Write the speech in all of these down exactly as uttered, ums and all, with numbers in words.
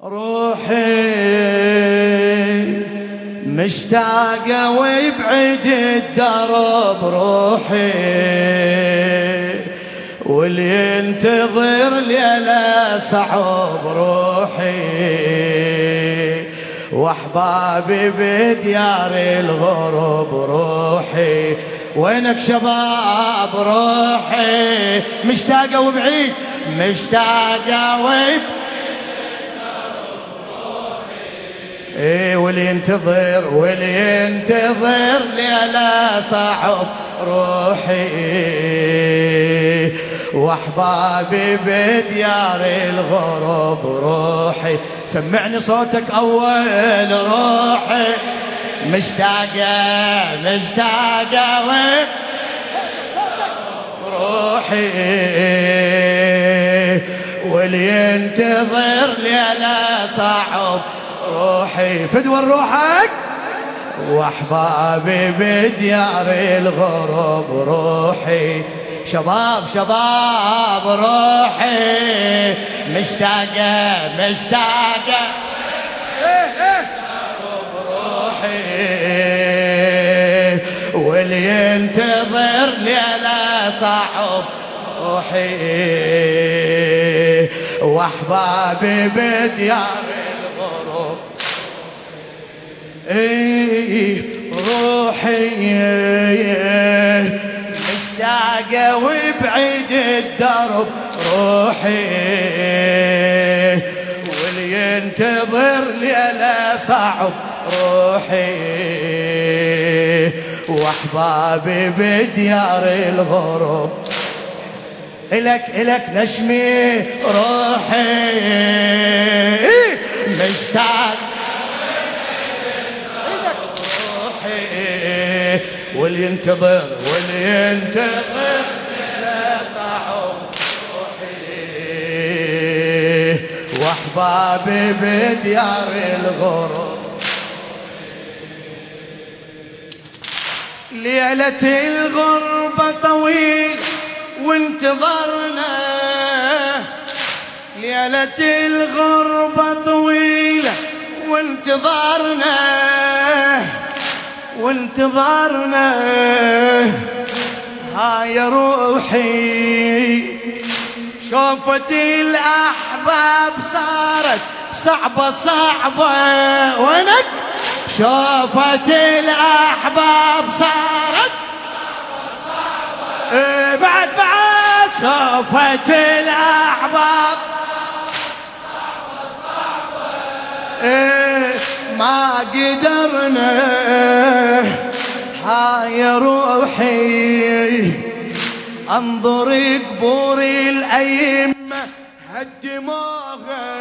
روحي مشتاقة ويبعد الدرب روحي، واللي ينتظر ليلة صعب روحي، واحبابي بديار الغرب روحي. وينك شباب روحي مشتاقة وبعيد، مشتاقة وبعيد ايه، واللي ينتظر واللي ينتظر ليلة صعب روحي، واحبابي بديار الغرب روحي. سمعني صوتك اول روحي مشتاقة مشتاقة روحي، واللي ينتظر ليلة صعب روحي. فدوى روحك واحبابي بديار الغرب روحي. شباب شباب روحي مشتاقة مشتاقة روحي، واللي ينتظر ليلة صعب روحي، واحبابي بديار الغرب. ايه روحي مشتاقة وبعيد الدرب روحي، واللي ينتظر ليلة صعب روحي، واحبابي بديار الغرب. إلك إلك نشمي روحي مشتاق روحي، واللي ينتظر واللي ينتظر لا صعب روحي، واحبابي بديار الغرب. ليلة الغربة طويل وانتظرنا، ليلة الغربة طويلة وانتظرنا وانتظرنا. هاي روحي شوفت الأحباب صارت صعبة صعبة، وينك شوفت الأحباب صارت صعبة صعبة. إيه بعد بعد شوفت الأحباب صعبة صعبة. إيه ما قدرنا. هاي روحي انظر قبور الأئمة هالدماغ،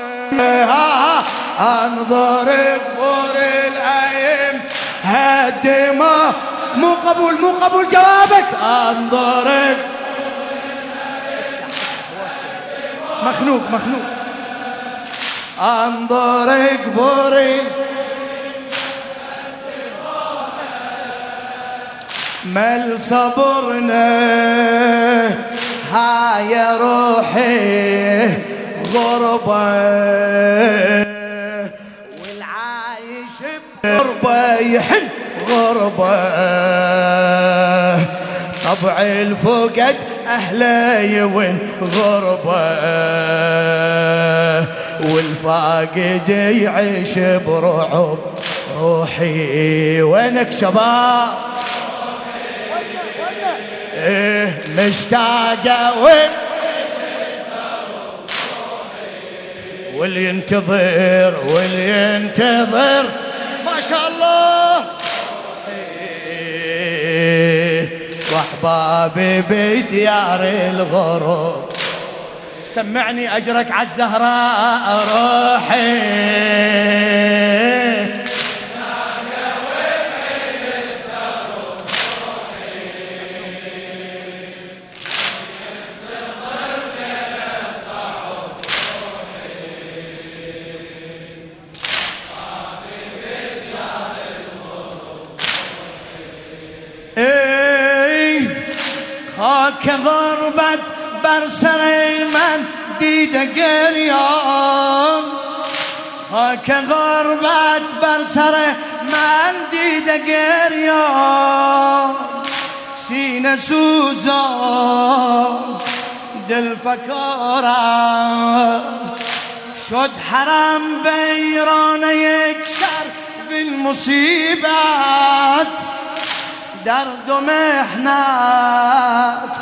انظر قبور الأئمة هالدماغ. مو قبول مو قبول جوابك. انظر مخنوق مخنوق. انظر قبور مل صبرنا. هاي روحي غربة، والعايش بغربة يحن غربة. طبع الفقد أهله يون غربة، والفاقد يعيش برعب روحي. وينك شباب إيه مشتاقة وين، واللي ينتظر واللي ينتظر ما شاء الله. إيه واحبابي بديار الغرب. سمعني أجرك عالزهراء روحي. خاك ضربت برسري من ديدة قريان، خاك غربة برسره ما ندي دقريون سينا سوزان دل فكارا شد حرم بيران يكسر في المصيبات درد ومحنات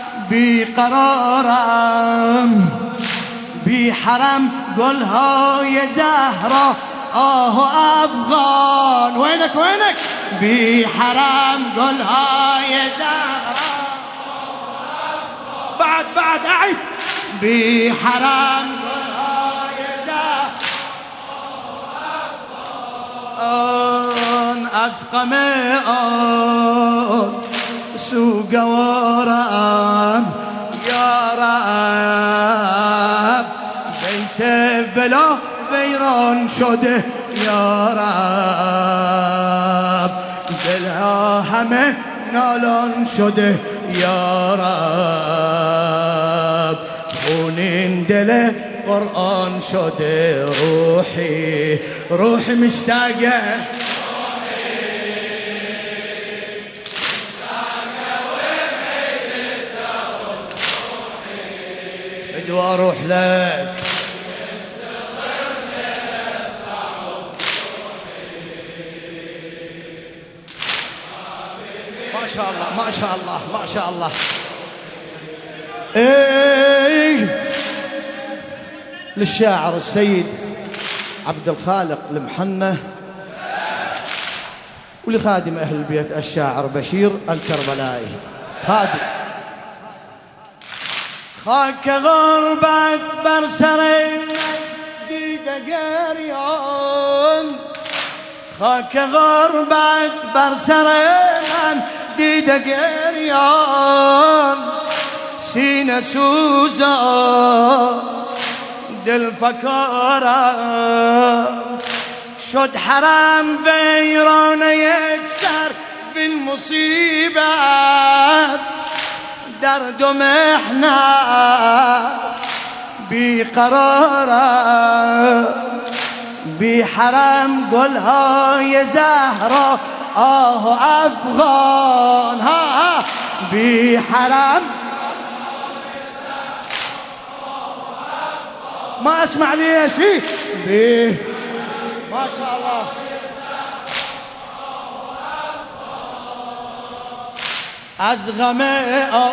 بقرارم بحرم قولها يا زهرة آه أفغان وينك وينك بحرم قولها يا زهرة بعد بعد أعد بحرم قولها يا زهرة أسقمي سوق ورام يا رب بيت بلا فيران شده يا رب دلها همه نالان شده يا رب خونين دله قرآن شده روحي روحي مشتاقه واروح لك ما شاء الله ما شاء الله ما شاء الله. ايه للشاعر السيد عبد الخالق المحنة ولخادم اهل البيت الشاعر بشير الكربلائي. خادم خاك غربة برسرين دي دقريون خاك غربة برسرين دي دقريون سينا سوزا دل فكارا شد حرم فيران يكسر في المصيبات درد ومحنة بقرارة بحرم قولها يا زهرة آه أفغان ها ها بحرم ما أسمع ليش بيه ما شاء الله. أزغمي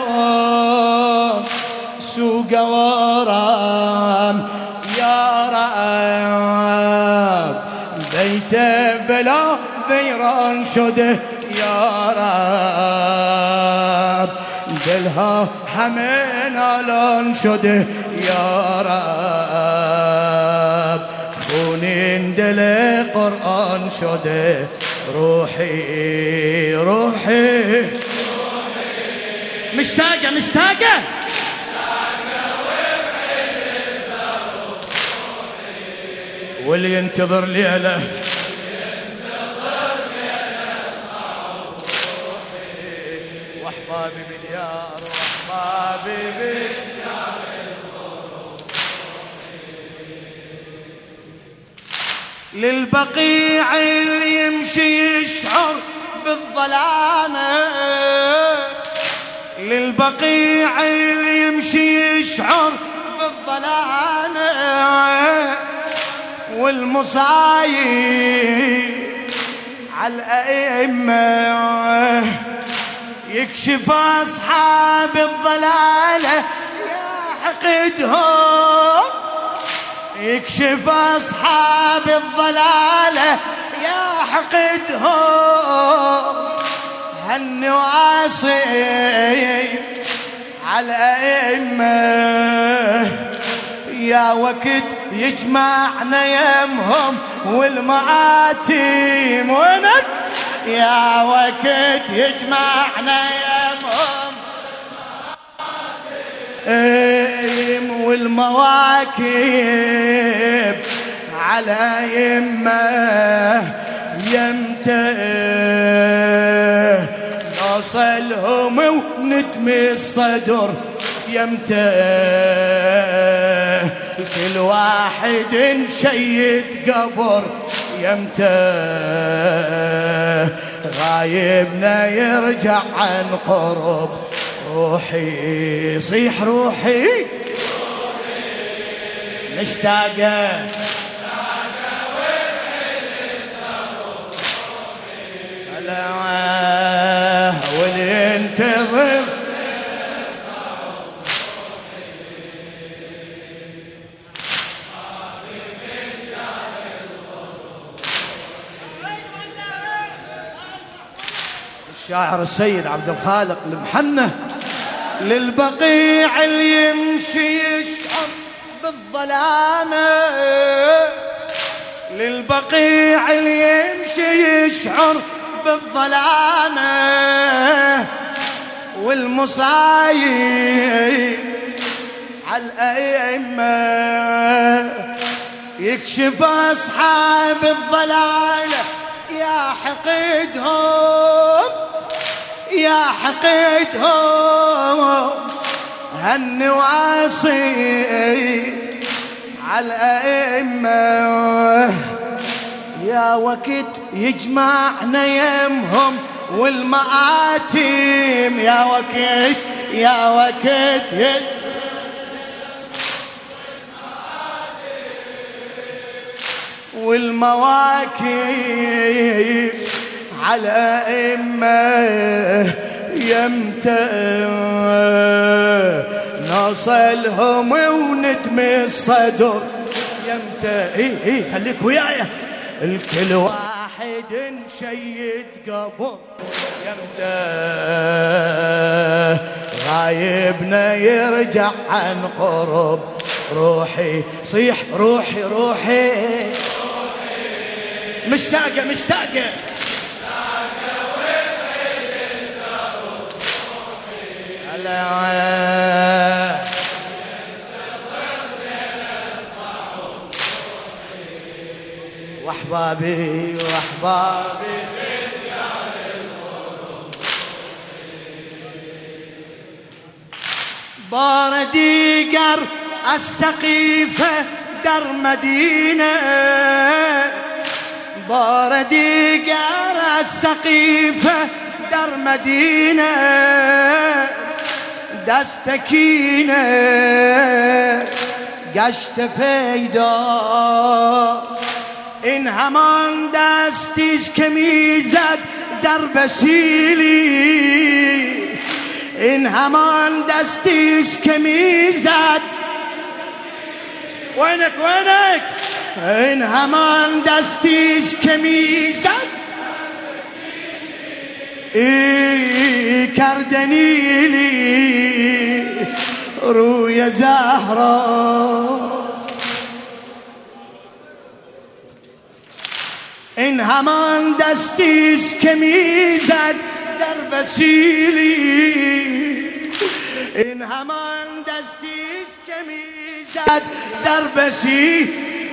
سوق ورام يا رب بيت بلا فيران شده يا رب دلها همين الان شده يا رب خونين دل قرآن شده روحي روحي مشتاقة مشتاقة واللي ينتظر ليله واحبابي باليار واحبابي باليار للبقيع اللي يمشي يشعر بالظلامة للبقيع اللي يمشي يشعر بالظلامة والمصايب على الأئمة يكشف أصحاب الضلالة يا حقدهم يكشف أصحاب الضلالة يا حقدهم هالنواصي على الأئمة يا وقت يجمعنا يمهم والمآتم ونك يا وقت يجمعنا يمهم والمواكب على يمه يمته نوصلهم وندمي الصدر يمتى كل واحد شيد قبر يمتى غايبنا يرجع عن قرب روحي صيح روحي مشتاقة واللي ينتظر الشاعر السيد عبد الخالق المحنة للبقيع اللي يمشي يشعر بالظلامة للبقيع اللي يمشي يشعر بالظلامة والمصايب على الأئمة يكشف أصحاب الضلالة يا حقدهم يا حقدهم هالنواصي على الأئمة يا وقت يجمعنا يمهم والمآتم يا وقت يا وقت والمواكب على أئمة يمتى نوصلهم وندم الصدر يمتى اي اي خليك وياي الكل واحد شيد قبر يمتى غايبنا يرجع عن قرب روحي صيح روحي روحي مشتاقة مشتاقة واحبابي واحبابي باردي قر السقيفة در مدينة باردي قر السقيفة در مدينة دستكينة قشت پیدا این همان دستیش که میزد ضرب سیلی این همان دستیش که میزد وينك وينك این همان دستیش که میزد ای کردنیلی روی زهرا این همان دستیش که میزد ضرب سیلی این همان دستیش که میزد ضرب سیلی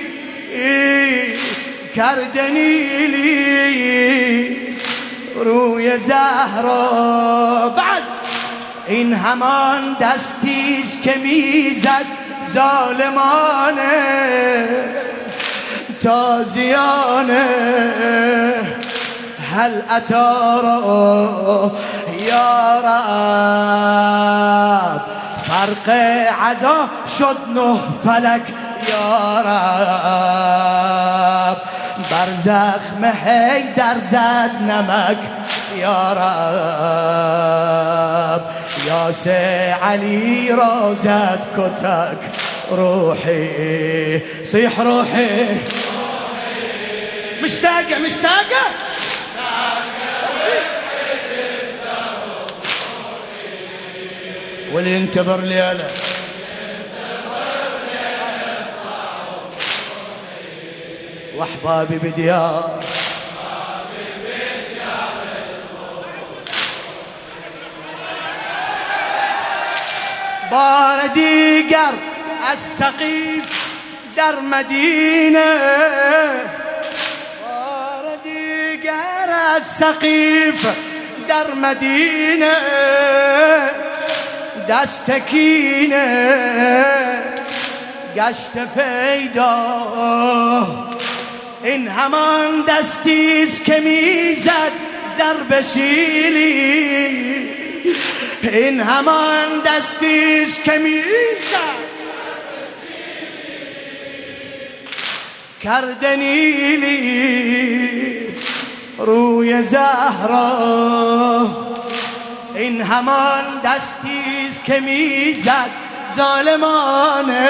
کردنیلی روی زهرا بعد این همان دستیش که میزد ظالمانه تازیانه هل اتارا یا رب فرق عزا شد نه فلک یا رب بر زخم حیدر زد نمک یا رب یاسر علی را زد کتک روحي صيح روحي مشتاقة مشتاقة واللي ينتظر ليلة واحبابي بديار باردي قرب السقيف در مدينة باردي قرب السقيف در مدينة دستکینه گشت پیدا، این همان دستیست که میزد ضرب سیلی، این همان دستیست که میزد کرده نیلی روی زهرا، این همان دستیست که میزد ظالمانه،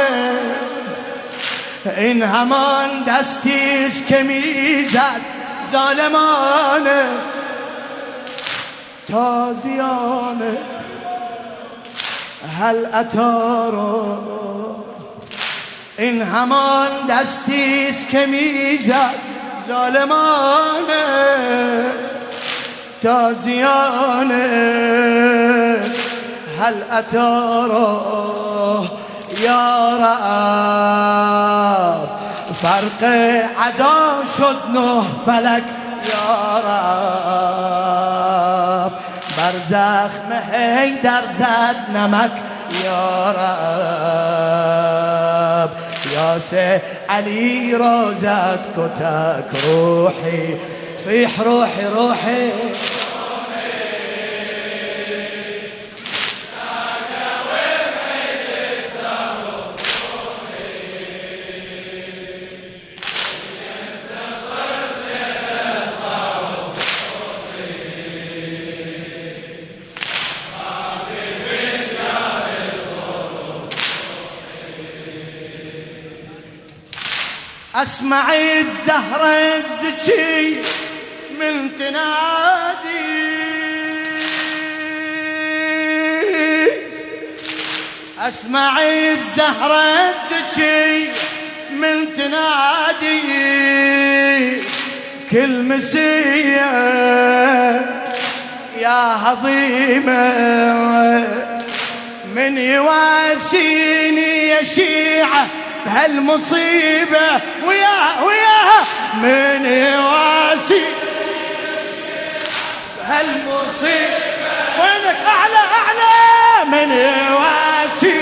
این همان دستیست که میزد ظالمانه، تازیانه هل اتارا، این همان دستیست که میزد ظالمانه، تازیانه هل اتارا یا رب، فرق عزا شد نه فلک یا رب، بر زخم حیدر زد نمک یا رب، یاسه علی را زد کتک روحی، صیح روحی روحی أسمع الزهرة الزكي من تنادي، أسمع الزهرة الزكي من تنادي، كل مسية يا هضيمة من يواسيني يا شيعة بهالمصيبة، وياها وياها من يواسي بهالمصيبة، وينك أعلى أعلى من يواسي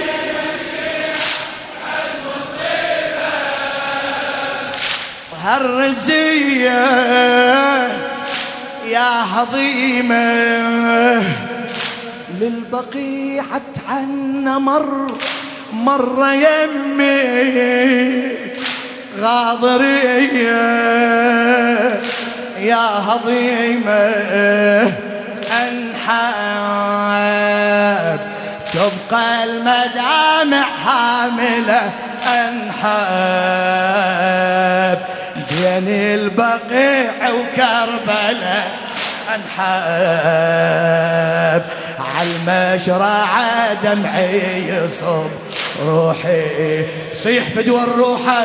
بهالمصيبة، وهالرزية يا هضيمة للبقيع عنا مر مرة يمي غاضرية يا هضيمة أنحاب، تبقى المدامع حاملة أنحاب، بين البقيع وكربلاء أنحاب، عالمشرعة دمعي يصب روحي، صيح فدوى الروحة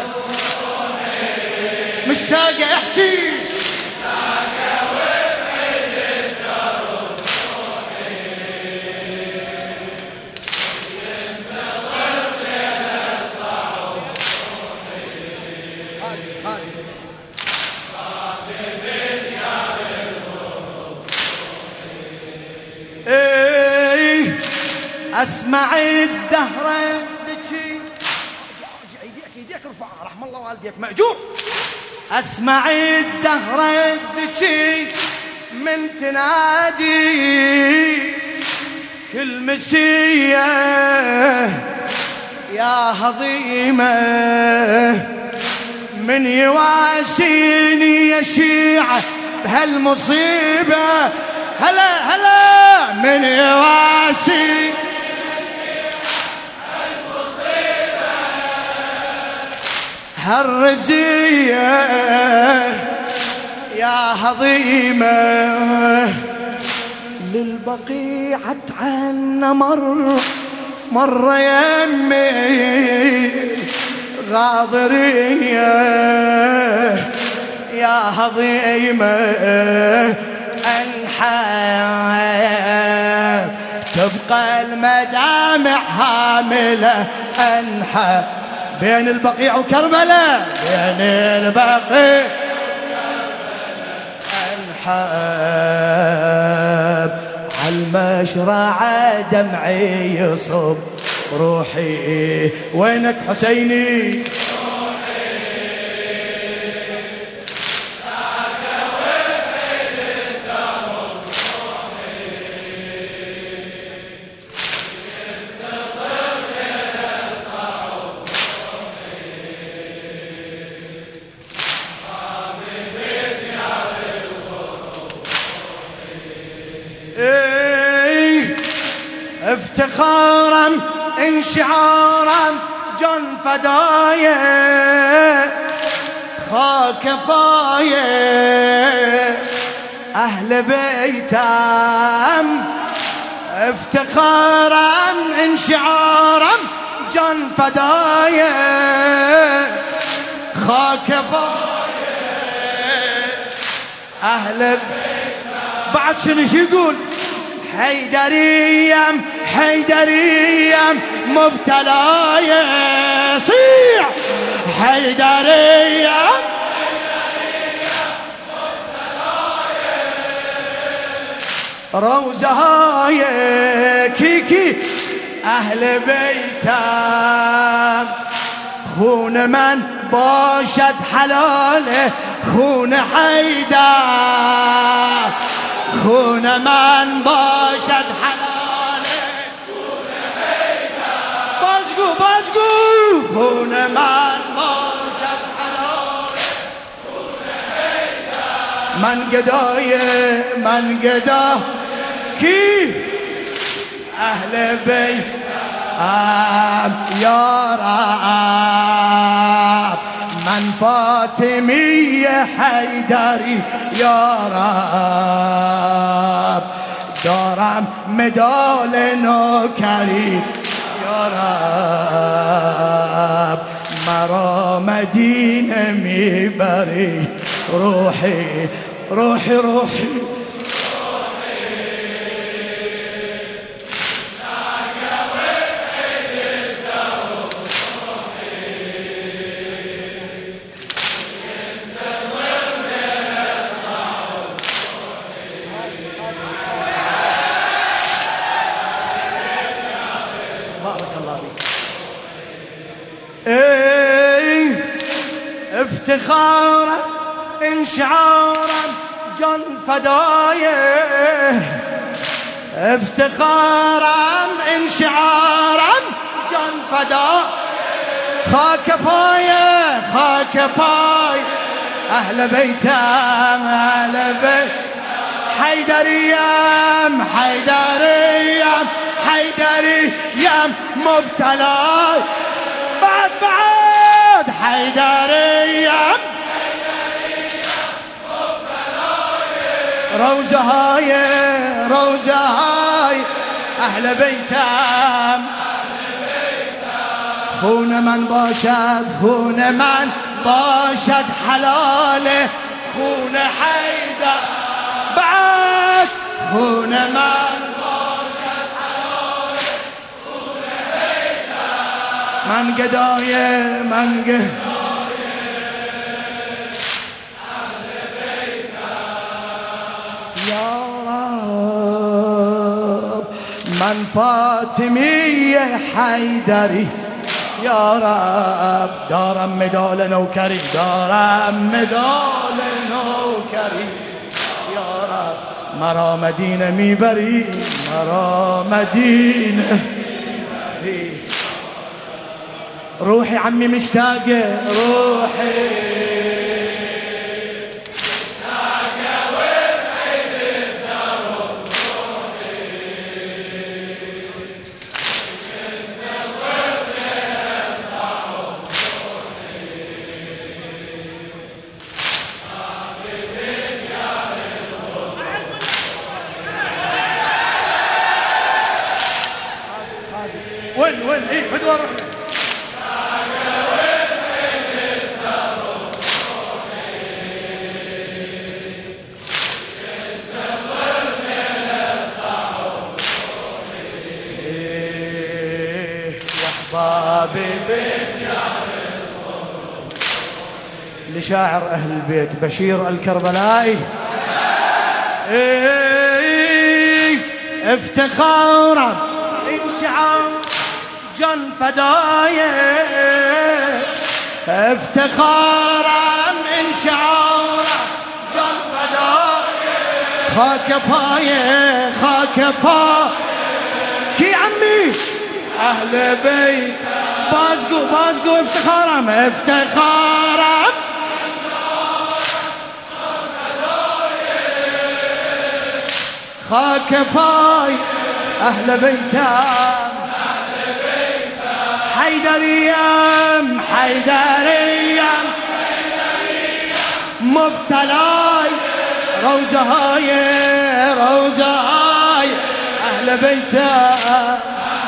مشتاقة احكي، مشتاقة وبعيد الدرب روحي، ينتظر ليلة الصعب روحي، خالد خالد بديار الغروب روحي، أسمع الزهرة الزكي، ايديك ايديك ارفعها رحم الله والديك مأجور، أسمع الزهرة الزكي من تنادي، كل مسية يا هضيمة من يواسيني يا شيعة بهالمصيبة، هلا هلا من يواسي هالرزية يا هضيمة للبقيع عنا مر مرة يمي غاضرية يا هضيمة أنحاب، تبقى المدامع حاملة أنحاب، بين البقيع وكربلاء، بين البقيع أنحاب، عالمشرعة مشرع دمعي يصب روحي. وينك حسيني افتخارا انشعارا جن فدايا خاك بايا اهل بيتم. افتخارا انشعارا جن فدايا خاك بايا اهل بيتم. بعد شنو شو يقول؟ حيدريم حيدريم مبتلايا صيح حيدريم روزة هاي كيكي أهل بيتم. خون من باشد حلاله خون حيدر. خون من باشد حلاله خون حيدر. بازگو بازگو خون من باشد حلاله خون حیدر. من گدای من گدا کی اهل بیت ام یا رب. من فاطمی حیدری یا رب. دارم مدال نوکری یا رب. مرا مدینه میبری روحی روحی روحی افتخارا انشعارا جن فدايا. افتخارا انشعارا جن فدايا خاك بايا خاك باي اهل بيتم اهل بيت. حيدريم حيدريم حيدريم مبتلاي بعد بعد حيدريم روزة هاي روزة هاي أهل بيتم. خون من باشد خون من باشد حلاله خون حيدر. بعد خون من باشد حلاله خون حيدر. من قداي من قداي من فاطمی حیدری یا رب. دارم مدال نوکری دارم مدال نوکری یا رب. مرا مدینه میبری مرا مدینه میبری. روحي عمي مشتاقه روحي وين وين ايه فدوى روحنا. لشاعر أهل البيت بشير الكربلائي. افتخارا انشعار جن فدايا، افتخارا انشعار جن فدايا، خاك بايا خاك بايا كي عمي أهل بيت بازقو بازقو افتخارا افتخارا خاك باي أهل بيتام حيدريام حيدريام مبتلاي روزة هاي روزة هاي أهل بيتام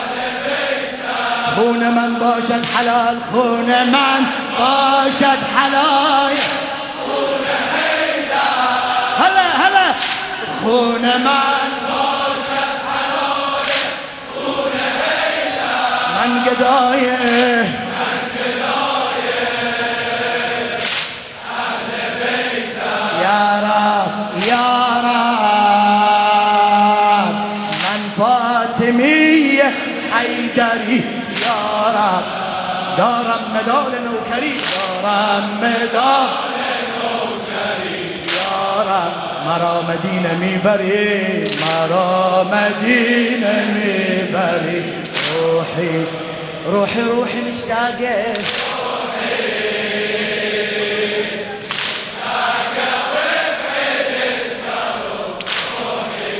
خون من باشد حلال خون من باشد حلال خون هيدا هلا هلا خون من باشد حلال خون هيدا من قدايه من قدايه أهل بيته يا رب يا رب من فاطمية حيدري يا رب دارم مدال نوكري دارم مدال نوكري يا رب مرا مدينة ميبري مرا مدينة ميبري روحي روحي روحي مشتاقة روحي مشتاقة وبعيد الدرب روحي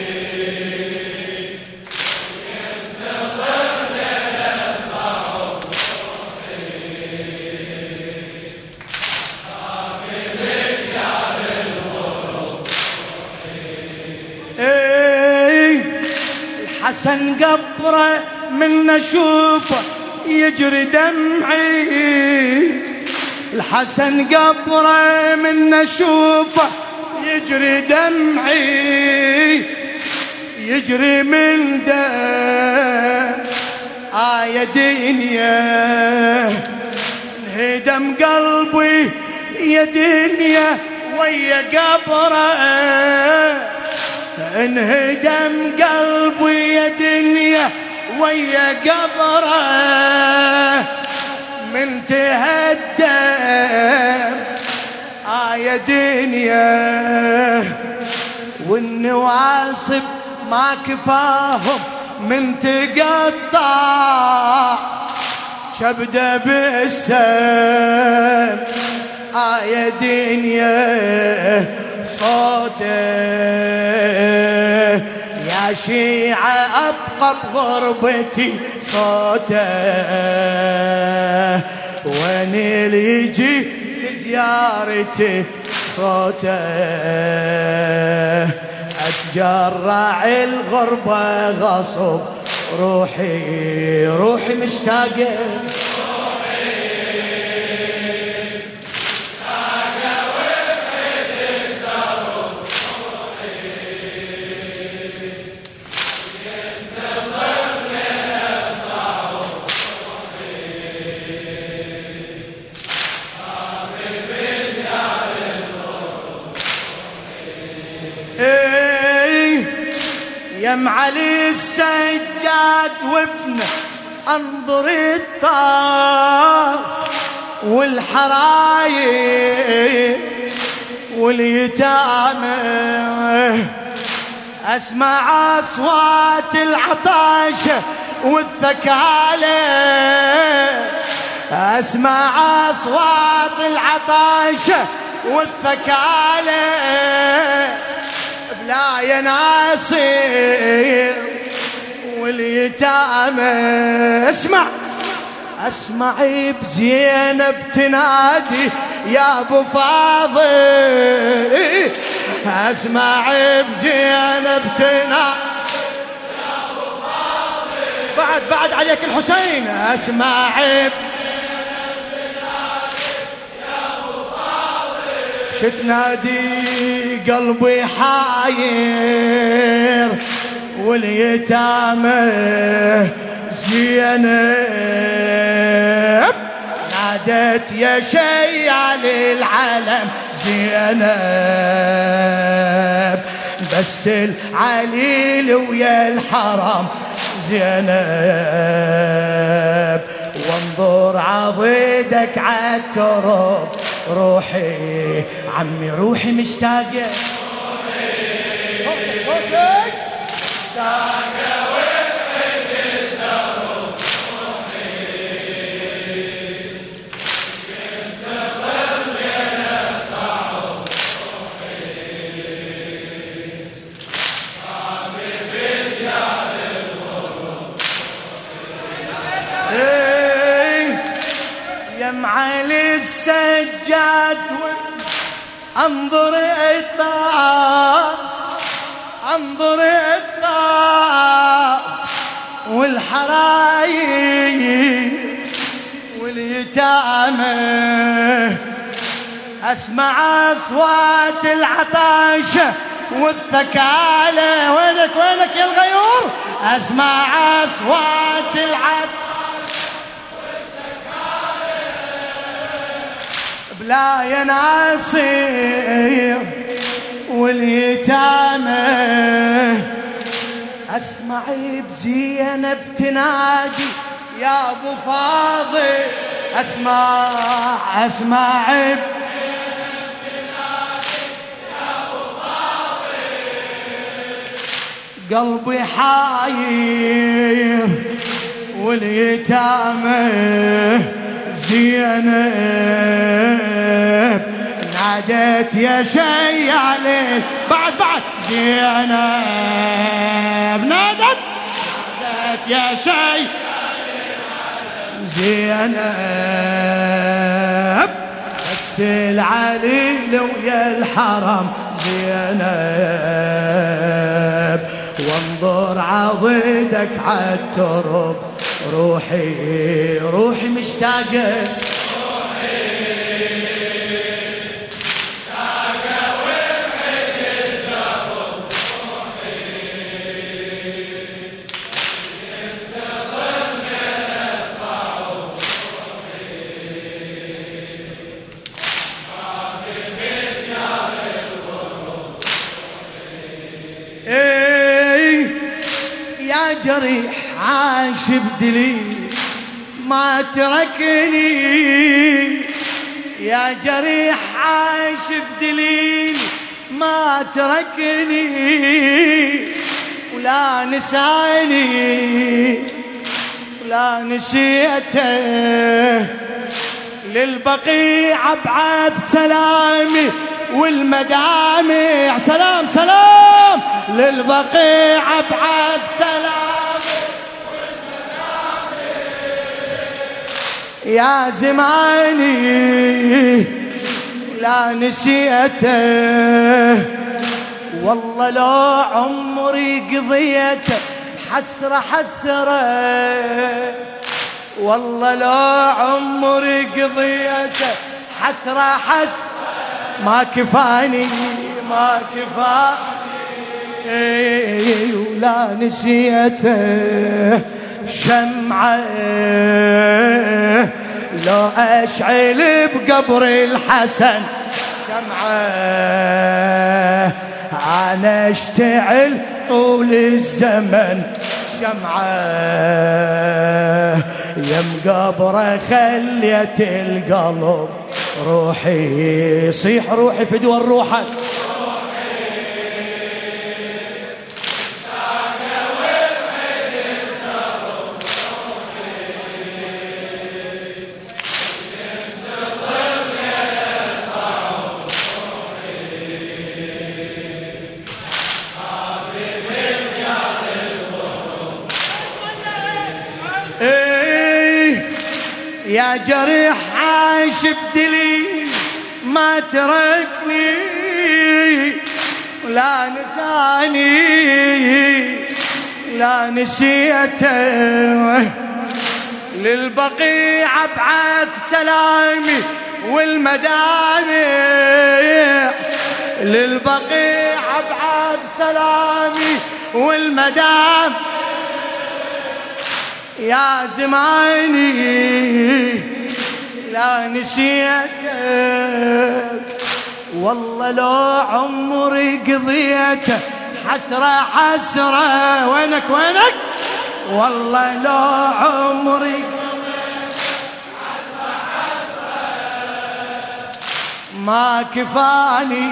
حسن قبره من اشوفه يجري دمعي الحسن قبره من اشوفه يجري دمعي يجري من دم آية دنيا انهدم قلبي يا دنيا ويا قبره انهدم قلبي يا دنيا ويا قبره من تهدم آية دنيا والنواصب ما كفاهم من تقطع كبده بالسم آية دنيا صوته يا شيعة أبقى بغربتي صوته وين اللي يجي لزيارتي صوته أتجرع الغربة غصب روحي روحي مشتاقة يم علي السجاد وابنه انظر الطاف والحرايق واليتامى اسمع اصوات العطاشه والثكالة اسمع اصوات العطاشه والثكالة بلا يناصر واليتامى اسمع اسمع بزينب تنادي يا ابو فاضل اسمع بزينب تنادي يا ابو فاضل بعد بعد عليك الحسين اسمع شتنادي قلبي حاير واليتامى زينب نادت يا شيع للعالم زينب بس العليل ويا الحرام زينب، وانظر عضيدك عالتراب. روحي عمي روحي مشتاقة، روحي صوتك مشتاقة وابعد الدرب. روحي كنت ظل يا صعب. روحي حبيبي يا الغرب. يا معالي السجاد انظر الطاف، انظر الطاف والحرايق واليتامى، اسمع اصوات العطاشة والثكالة. وينك وينك يا الغيور؟ اسمع اصوات العطاشة بلا يا ناصر واليتامى. اسمعي بزينب تنادي يا ابو فاضل. اسمع اسمع بزينب تنادي يا ابو فاضل. قلبي حاير واليتامى زينب ناديت يا شي عليك. بعد بعد زينب نادت نادت يا شي زينب، بس العليل ويا الحرام زينب، وانظر عضيدك عالترب. روحي روحي مشتاقة، روحي مشتاقة وابعد الدرب. روحي كنت ظل يا صعب. حبيبي يا الغرب. ايه يا جريح عاش بدليل ما تركني، يا جريح عاش بدليل ما تركني، ولا نساني ولا نسيته. للبقيع ابعث سلامي والمدامع. سلام سلام للبقيع ابعث سلامي يا زماني لا نسيته. والله لو عمري قضيته حسرة حسرة، والله لو عمري قضيته حسرة حسرة. ما كفاني ما كفاني ولا نسيته. شمعة لو أشعل بقبر الحسن شمعة، أنا أشتعل طول الزمن شمعة. يم قبره خليت القلب روحي. صيح روحي فدوى روحك. يا جريح عايش بدليل ما تركني ولا نساني لا نسيته. للبقيع ابعث سلامي والمدامع، للبقيع ابعث سلامي والمدامع يا زماني لا نسيتك. والله لو عمري قضيته حسرة حسرة وينك وينك والله لو عمري حسرة حسرة ما كفاني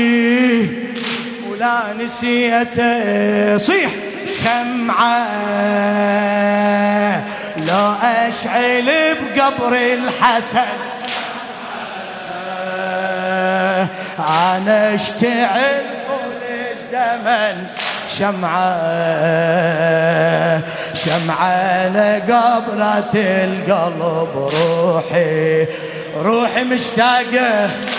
ولا نسيته صيح شمعة لو أشعل بقبر الحسن أنا اشتعل طول الزمن شمعة شمعة لقبرة القلب روحي روحي مشتاقة